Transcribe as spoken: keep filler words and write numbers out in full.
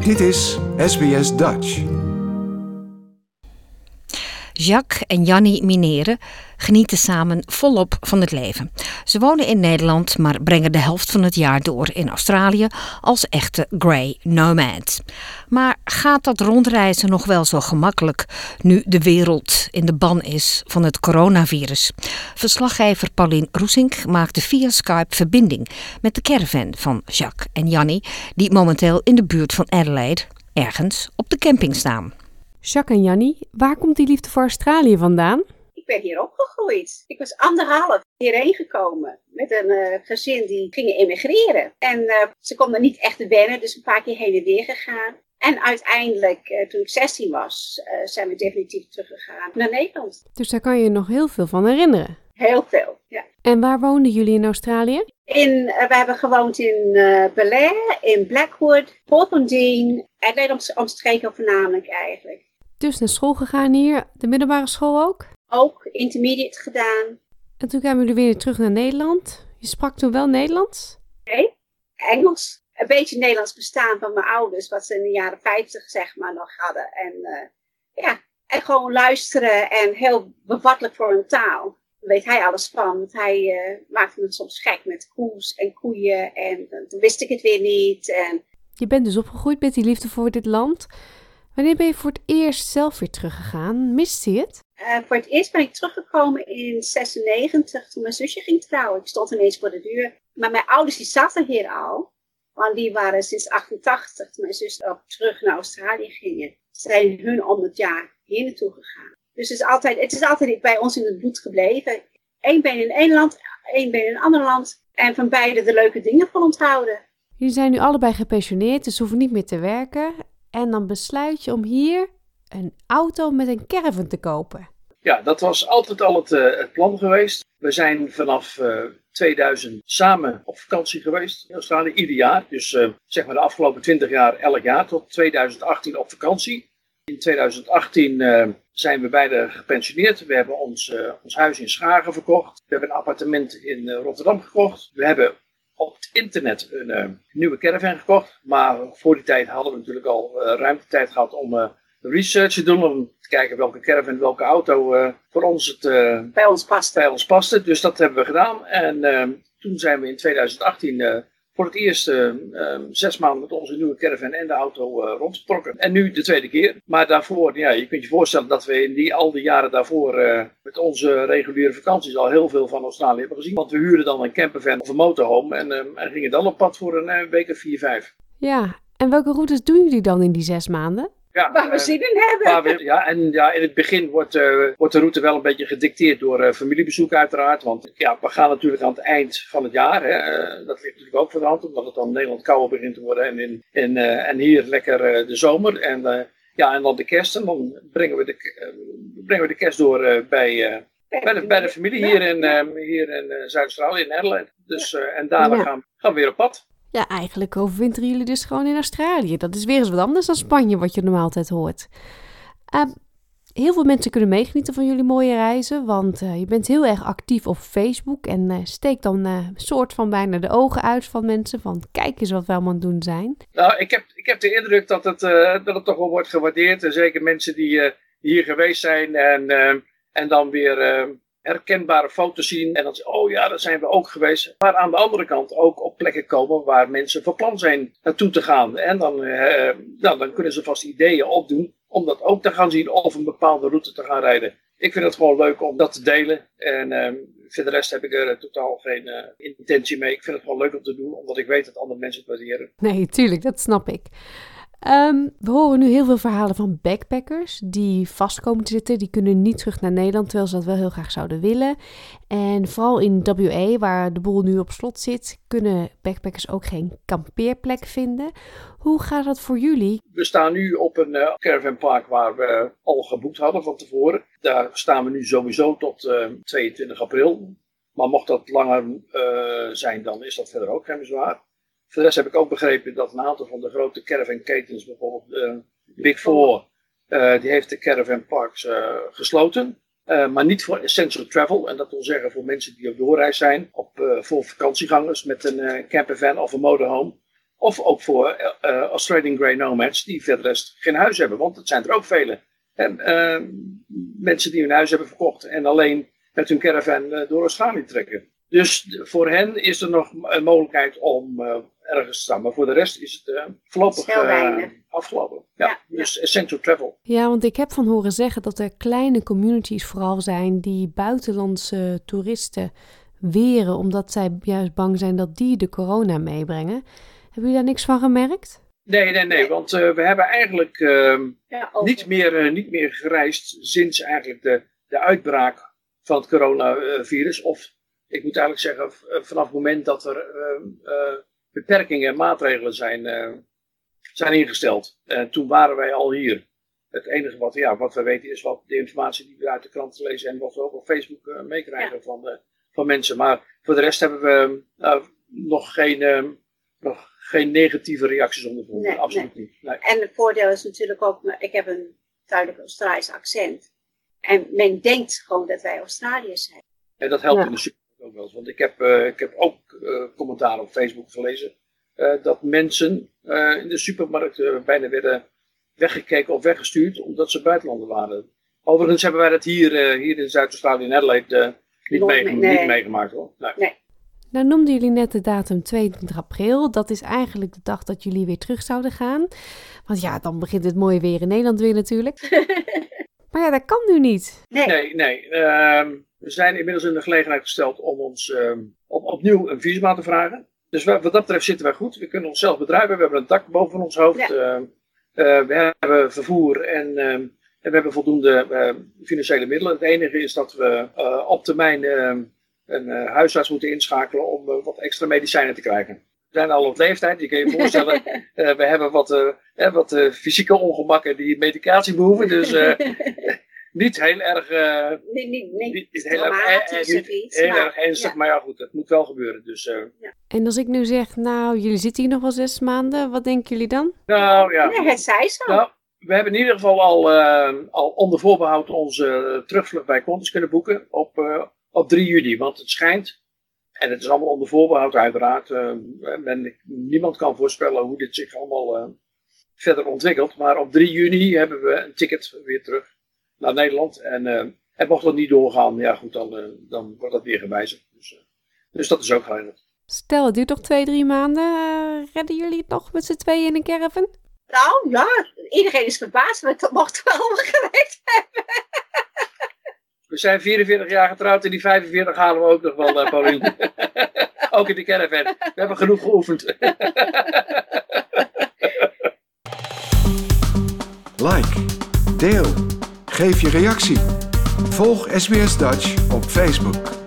Dit is S B S Dutch. Jacques en Jannie Mineren genieten samen volop van het leven. Ze wonen in Nederland, maar brengen de helft van het jaar door in Australië als echte grey nomads. Maar gaat dat rondreizen nog wel zo gemakkelijk nu de wereld in de ban is van het coronavirus? Verslaggever Paulien Roesink maakte via Skype verbinding met de caravan van Jacques en Jannie, die momenteel in de buurt van Adelaide ergens op de camping staan. Jacques en Jannie, waar komt die liefde voor Australië vandaan? Ik ben hier opgegroeid. Ik was anderhalf hierheen gekomen met een uh, gezin die gingen emigreren. En uh, ze konden niet echt wennen, dus een paar keer heen en weer gegaan. En uiteindelijk, uh, toen ik zestien was, uh, zijn we definitief teruggegaan naar Nederland. Dus daar kan je je nog heel veel van herinneren? Heel veel, ja. En waar woonden jullie in Australië? In, uh, we hebben gewoond in uh, Belair, in Blackwood, Portland Dean, Adelaide omstreken voornamelijk eigenlijk. Dus naar school gegaan hier, de middelbare school ook? Ook, intermediate gedaan. En toen kwamen jullie weer terug naar Nederland. Je sprak toen wel Nederlands? Nee, Engels. Een beetje Nederlands bestaan van mijn ouders, wat ze in de jaren vijftig zeg maar nog hadden. En uh, ja, en gewoon luisteren en heel bevattelijk voor een taal. Daar weet hij alles van, want hij uh, maakte me soms gek met koes en koeien. En uh, toen wist ik het weer niet. En... Je bent dus opgegroeid met die liefde voor dit land. Wanneer ben je voor het eerst zelf weer teruggegaan? Miste je het? Uh, voor het eerst ben ik teruggekomen in zesennegentig, toen mijn zusje ging trouwen. Ik stond ineens voor de deur. Maar mijn ouders die zaten hier al. Want die waren sinds achtentachtig, toen mijn zus ook terug naar Australië gingen. Zijn hun honderd jaar hier naartoe gegaan. Dus het is altijd, het is altijd bij ons in het bloed gebleven. Eén been in één land, één been in een ander land. En van beide de leuke dingen van onthouden. Jullie zijn nu allebei gepensioneerd, dus hoeven niet meer te werken. En dan besluit je om hier een auto met een caravan te kopen. Ja, dat was altijd al het, uh, het plan geweest. We zijn vanaf uh, tweeduizend samen op vakantie geweest in Australië, ieder jaar. Dus uh, zeg maar de afgelopen twintig jaar elk jaar tot tweeduizend achttien op vakantie. In tweeduizend achttien uh, zijn we beide gepensioneerd. We hebben ons, uh, ons huis in Schagen verkocht. We hebben een appartement in uh, Rotterdam gekocht. We hebben op het internet een uh, nieuwe caravan gekocht. Maar voor die tijd hadden we natuurlijk al uh, ruimte tijd gehad om uh, research te doen. Om te kijken welke caravan, welke auto uh, voor ons het uh, bij, ons paste. bij ons paste. Dus dat hebben we gedaan. En uh, toen zijn we in tweeduizend achttien uh, voor het eerst uh, uh, zes maanden met onze nieuwe caravan en de auto uh, rondgetrokken. En nu de tweede keer. Maar daarvoor, ja, je kunt je voorstellen dat we in die, al die jaren daarvoor uh, met onze reguliere vakanties al heel veel van Australië hebben gezien. Want we huurden dan een campervan of een motorhome en, uh, en gingen dan op pad voor een uh, week of vier, vijf. Ja, en welke routes doen jullie dan in die zes maanden? Ja, waar we zin in hebben. We, ja, en ja, in het begin wordt, uh, wordt de route wel een beetje gedicteerd door uh, familiebezoek uiteraard. Want ja, we gaan natuurlijk aan het eind van het jaar. Hè, uh, dat ligt natuurlijk ook voor de hand, omdat het dan in Nederland kouder begint te worden. En, in, in, uh, en hier lekker uh, de zomer. En, uh, ja, en dan de kerst. En dan brengen we de, uh, brengen we de kerst door uh, bij, uh, bij, de, bij de familie hier in, uh, hier in uh, Zuid-Australië, in Adelaide. Dus, uh, en daarna ja. gaan, gaan we weer op pad. Ja, eigenlijk overwinteren jullie dus gewoon in Australië. Dat is weer eens wat anders dan Spanje, wat je normaal altijd hoort. Uh, heel veel mensen kunnen meegenieten van jullie mooie reizen, want uh, je bent heel erg actief op Facebook en uh, steekt dan uh, een soort van bijna de ogen uit van mensen van kijk eens wat we allemaal aan het doen zijn. Nou, ik heb, ik heb de indruk dat het, uh, dat het toch wel wordt gewaardeerd. En zeker mensen die uh, hier geweest zijn en, uh, en dan weer... Uh, herkenbare foto's zien en dan zeggen, oh ja, daar zijn we ook geweest. Maar aan de andere kant ook op plekken komen waar mensen van plan zijn naartoe te gaan. En dan, uh, nou, dan kunnen ze vast ideeën opdoen om dat ook te gaan zien of een bepaalde route te gaan rijden. Ik vind het gewoon leuk om dat te delen. En uh, voor de rest heb ik er uh, totaal geen uh, intentie mee. Ik vind het gewoon leuk om te doen, omdat ik weet dat andere mensen het waarderen. Nee, tuurlijk, dat snap ik. Um, we horen nu heel veel verhalen van backpackers die vast komen te zitten. Die kunnen niet terug naar Nederland, terwijl ze dat wel heel graag zouden willen. En vooral in W A, waar de boel nu op slot zit, kunnen backpackers ook geen kampeerplek vinden. Hoe gaat dat voor jullie? We staan nu op een uh, caravanpark waar we al geboekt hadden van tevoren. Daar staan we nu sowieso tot uh, tweeëntwintig april. Maar mocht dat langer uh, zijn, dan is dat verder ook geen bezwaar. Voor de rest heb ik ook begrepen dat een aantal van de grote caravanketens, bijvoorbeeld de Big Four, uh, die heeft de caravanparks uh, gesloten. Uh, maar niet voor essential travel. En dat wil zeggen voor mensen die op doorreis zijn, op, uh, voor vakantiegangers met een uh, campervan of een motorhome. Of ook voor uh, Australian Grey Nomads die verder rest geen huis hebben. Want het zijn er ook vele. En, uh, mensen die hun huis hebben verkocht en alleen met hun caravan uh, door Australië trekken. Dus voor hen is er nog een mogelijkheid om uh, ergens te staan. Maar voor de rest is het uh, voorlopig uh, afgelopen. Ja, ja, dus ja. Essential travel. Ja, want ik heb van horen zeggen dat er kleine communities vooral zijn die buitenlandse toeristen weren. Omdat zij juist bang zijn dat die de corona meebrengen. Hebben jullie daar niks van gemerkt? Nee, nee, nee. Want uh, we hebben eigenlijk uh, ja, niet, meer, uh, niet meer gereisd sinds eigenlijk de, de uitbraak van het coronavirus. Of ik moet eigenlijk zeggen, vanaf het moment dat er uh, uh, beperkingen en maatregelen zijn, uh, zijn ingesteld. Uh, toen waren wij al hier. Het enige wat, ja, wat we weten is wat de informatie die we uit de krant lezen en wat we ook op Facebook uh, meekrijgen ja. van, uh, van mensen. Maar voor de rest hebben we uh, nog, geen, uh, nog geen negatieve reacties ondervonden. Nee, absoluut nee. niet. Nee. En het voordeel is natuurlijk ook, ik heb een duidelijk Australisch accent. En men denkt gewoon dat wij Australiërs zijn. En dat helpt ja. in de supermarkt ook wel eens. Want ik heb, uh, ik heb ook uh, commentaar op Facebook gelezen. Uh, dat mensen uh, in de supermarkt uh, bijna werden weggekeken of weggestuurd. Omdat ze buitenlander waren. Overigens hebben wij dat hier, uh, hier in Zuid-Australië in Adelaide uh, niet, mee, nee. niet meegemaakt hoor. Nee. nee. Nou noemden jullie net de datum tweeëntwintig april. Dat is eigenlijk de dag dat jullie weer terug zouden gaan. Want ja, dan begint het mooie weer in Nederland weer natuurlijk. Maar ja, dat kan nu niet. Nee, nee. nee. Uh, we zijn inmiddels in de gelegenheid gesteld om ons uh, op, opnieuw een visum aan te vragen. Dus wat dat betreft zitten wij goed. We kunnen onszelf bedrijven. We hebben een dak boven ons hoofd. Ja. Uh, uh, we hebben vervoer en, uh, en we hebben voldoende uh, financiële middelen. Het enige is dat we uh, op termijn uh, een uh, huisarts moeten inschakelen om uh, wat extra medicijnen te krijgen. We zijn al op leeftijd, je kan je voorstellen. uh, we hebben wat, uh, eh, wat uh, fysieke ongemakken die medicatie behoeven. Dus uh, niet heel erg, uh, nee, niet, nee, niet, niet heel, erg, eh, eh, niet iets, heel maar, erg ernstig. Ja. Maar ja goed, het moet wel gebeuren. Dus, uh, ja. En als ik nu zeg, nou jullie zitten hier nog wel zes maanden. Wat denken jullie dan? Nou ja. Nee, het zei zo. Nou, we hebben in ieder geval al, uh, al onder voorbehoud onze uh, terugvlucht bij Qantas kunnen boeken op, uh, op drie juni. Want het schijnt... En het is allemaal onder voorbehoud uiteraard. Uh, men, niemand kan voorspellen hoe dit zich allemaal uh, verder ontwikkelt. Maar op drie juni hebben we een ticket weer terug naar Nederland. En, uh, en mocht dat niet doorgaan, ja goed, dan, uh, dan wordt dat weer gewijzigd. Dus, uh, dus dat is ook geregeld. Stel, het duurt toch twee, drie maanden. Uh, redden jullie het nog met z'n tweeën in een caravan? Nou ja, iedereen is verbaasd, maar dat mocht wel allemaal gewerkt hebben. We zijn vierenveertig jaar getrouwd en die vijfenveertig halen we ook nog wel, uh, Pauline. Ook in de caravan. We hebben genoeg geoefend. Like, deel, geef je reactie. Volg S B S Dutch op Facebook.